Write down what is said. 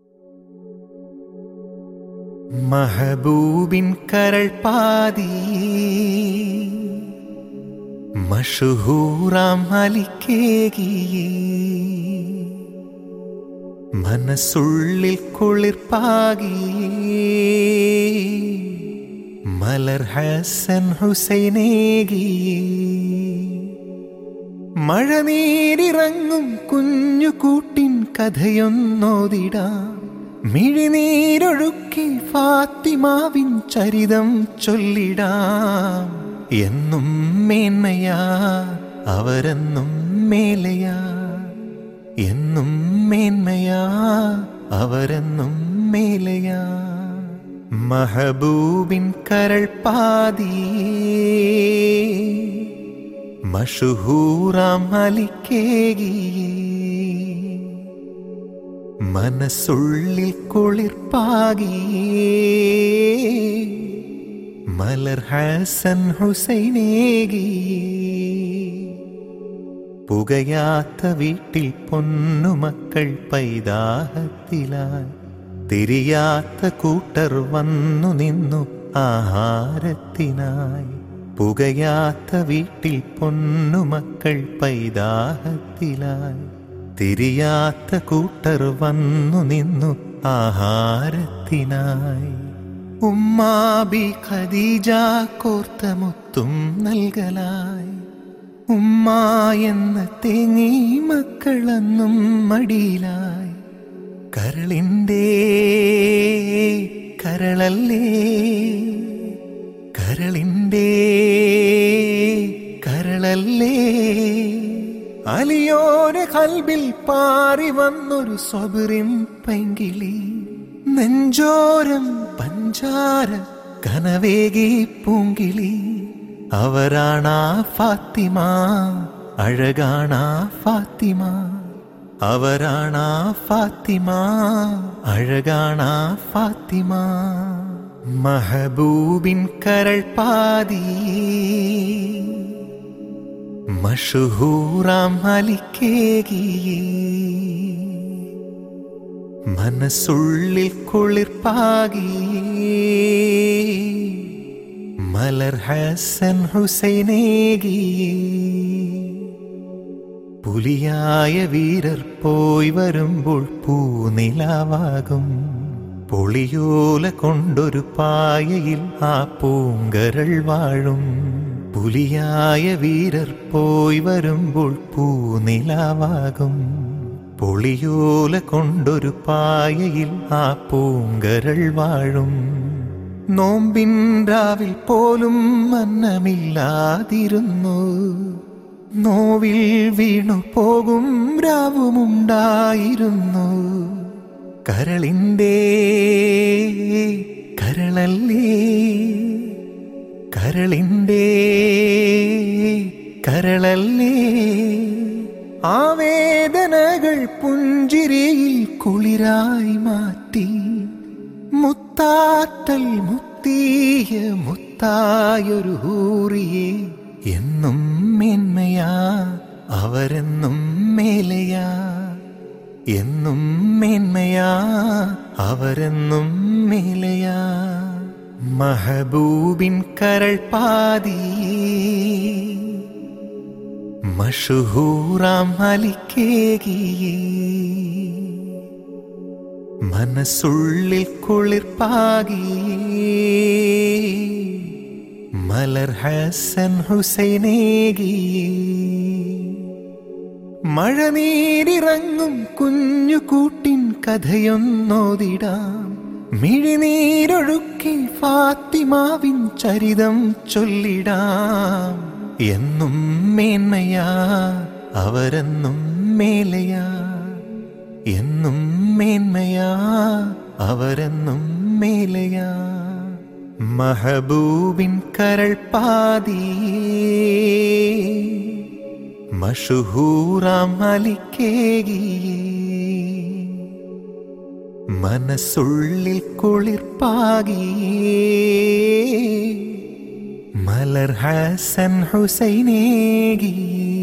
മഹബൂബിൻ കരൾ പാതി മഷഹൂറാം അലിക്കേകിയേ, മനസ്സുള്ളിൽ കുളിർപ്പാകിയേ, മലർ ഹസൻ ഹുസൈനേകിയേ. മഴനീരിറങ്ങും കുഞ്ഞുകൂട്ടിൻ കഥയൊന്നോതിടാം, മിഴിനീരൊഴുക്കി ഫാത്തിമാവിൻ ചരിതം ചൊല്ലിടാം. എന്നും മേന്മയാ അവരെന്നും മേലയാ, എന്നും മേന്മയാ അവരെന്നും മേലയാ. മഹബൂബിൻ കരൾ പാതി മഷഹൂറാം അലിക്കേകിയേ, മനസ്സുള്ളിൽ കുളിർപ്പാകിയേ, മലർ ഹസൻ ഹുസൈനേകിയേ. പുകയാത്ത വീട്ടിൽ പൊന്നുമക്കൾ പൈതാഹത്തിലായി, തിരിയാത്ത കൂട്ടർ വന്നു നിന്നു ആഹാരത്തിനായി. പുകയാത്ത വീട്ടിൽ പൊന്നുമക്കൾ പൈതാഹത്തിലായി, തിരിയാത്ത കൂട്ടർ വന്നു നിന്നു ആഹാരത്തിനായി. ഉമ്മാബി ഖദീജ കോർത്ത മുത്തും നൽകലായി, ഉമ്മ എന്ന് തേങ്ങി മക്കളെന്നും മടിയിലായി. കരളിൻ്റെ കരളല്ലേ, കരളിൻ്റെ കരളല്ലേ, അലിയോരെ കൽബിൽ പാറി വന്നൊരു സ്വബറിൻ പൈങ്കിളി. നെഞ്ചോരം പഞ്ചാര കനവേകി പൂങ്കിളി. അവരാണാ ഫാത്തിമ, അഴകാണാ ഫാത്തിമ. അവരാണാ ഫാത്തിമ, അഴകാണാ ഫാത്തിമ. മഹബൂബിൻ കരൾ പാതി മഷഹൂറാം അലിക്കേകിയേ, മനസ്സുള്ളിൽ കുളിർപ്പാകിയേ, മലർ ഹസൻ ഹുസൈനേകിയേ. പുലിയായ വീരർ പോയി വരുമ്പോൾ പൂനിലാവാകും, പൊളിയോല കൊണ്ടൊരു പായയിൽ ആ പൂങ്കരൾ വാഴും. പുലിയായ വീരർ പോയി വരുമ്പോൾ പൂനിലാവാകും, പൊളിയോല കൊണ്ടൊരു പായയിൽ ആ പൂങ്കരൾ വാഴും. നോമ്പിൻ രാവിൽ പോലും അന്നമില്ലാതിരുന്നു, നോവിൽ വീണു പോകും രാവുമുണ്ടായിരുന്നു. കരളിൻ്റെ കരളല്ലേ, കരളിൻ്റെ കരളല്ലേ, ആവേദനകൾ പുഞ്ചിരിയിൽ കുളിരായി മാറ്റി. മുത്താറ്റൽ മുത്തിയ മുത്തായൊരു ഹൂറിയെ, എന്നും മേന്മയാ അവരെന്നും മേലയാ, എന്നും മേന്മയാ അവരെന്നും മേലയാ. മഹബൂബിൻ കരൾ പാതി മഷഹൂറാം അലിക്കേകിയേ, മനസ്സുള്ളിൽ കുളിർപ്പാകിയേ, മലർ ഹസൻ ഹുസൈനേകിയേ. മഴനീരിറങ്ങും കുഞ്ഞുകൂട്ടിൻ കഥയൊന്നോതിടാം, മിഴിനീരൊഴുക്കി ഫാത്തിമാവിൻ ചരിതം ചൊല്ലിടാം. എന്നും മേന്മയാ അവരെന്നും മേലയാ, എന്നും മേന്മയാ അവരെന്നും മേലയാ. മഹബൂബിൻ കരൾ പാതി മഷഹൂറാം അലിക്കേകിയേ, മനസ്സുള്ളിൽ കുളിർപ്പാകിയേ, മലർ ഹസൻ ഹുസൈനേകിയേ.